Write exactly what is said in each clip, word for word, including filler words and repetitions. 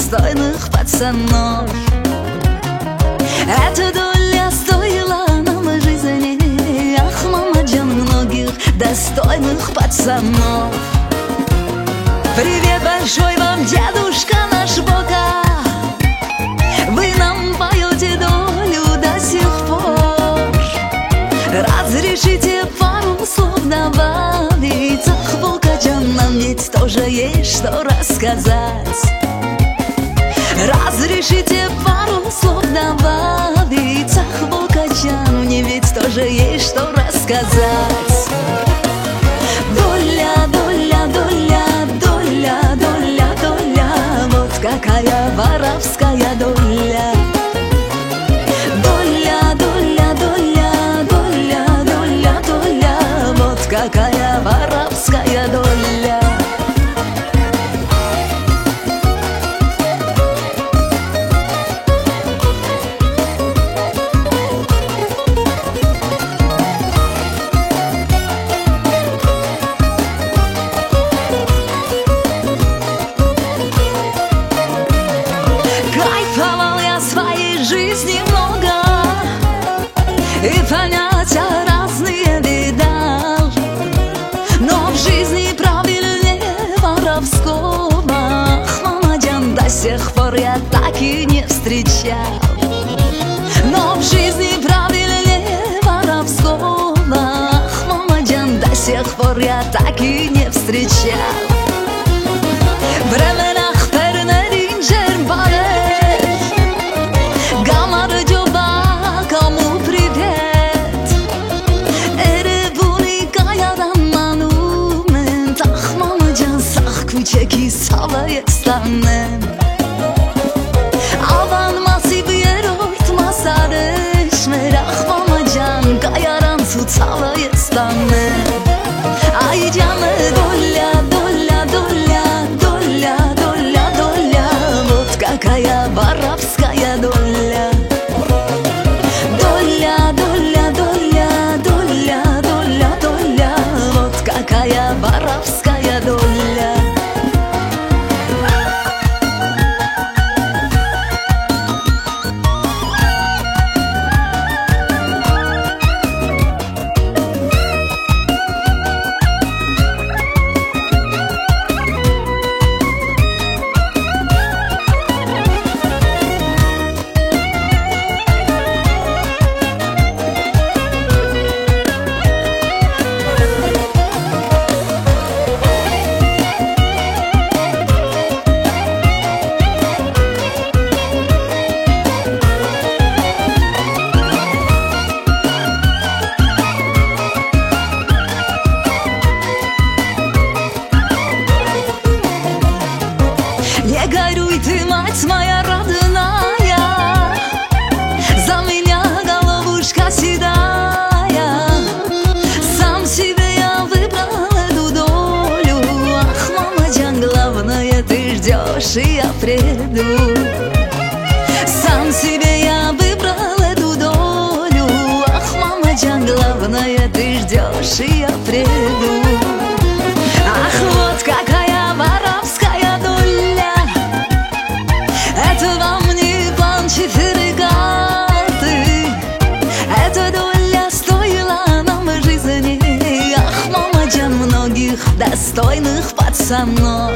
достойных пацанов. Эта доля стоила нам жизни, ах, мамаджан, многих достойных пацанов. Привет большой вам, дедушка наш Бока, вы нам поете долю до сих пор. Разрешите пару слов добавить, ах, Бокаджан, нам ведь тоже есть что рассказать. Разрешите пару слов добавить, ах, Бокаджан, мне ведь тоже есть что рассказать. Доля, доля, доля, доля, доля, доля, вот какая воровская доля. Доля, доля, доля, доля, доля, доля, вот какая воровская доля. Жизни много, и понятия разные видал, но в жизни правильнее воровского, ах, мамаджан, до сих пор я так и не встречал. Но в жизни правильнее воровского, ах, мамаджан, до сих пор я так и не встречал. Временах пернерин жербале, çeki savaya stanem Avan masif yer ortma sarış Merah mamacan kayaran su savaya stanem Ay canı dolla dolla dolla dolla dolla dolla Вот какая воровская доля. Доля, доля, доля, доля, доля, доля, вот какая воровская доля. Не горюй ты, мать моя родная, за меня, головушка седая. Сам себе я выбрал эту долю, ах, мамаджан, главное, ты ждешь, и я приду. Сам себе я выбрал эту долю, ах, мамаджан, главное, ты ждешь, и я приду. Ах, вот какая воровская доля, это вам не план четыре карты, эта доля стоила нам жизни, ах, мамаджан, многих достойных пацанов.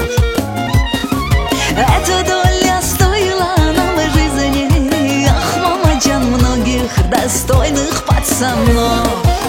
Эта доля стоила нам жизни, ах, мамаджан, многих достойных пацанов.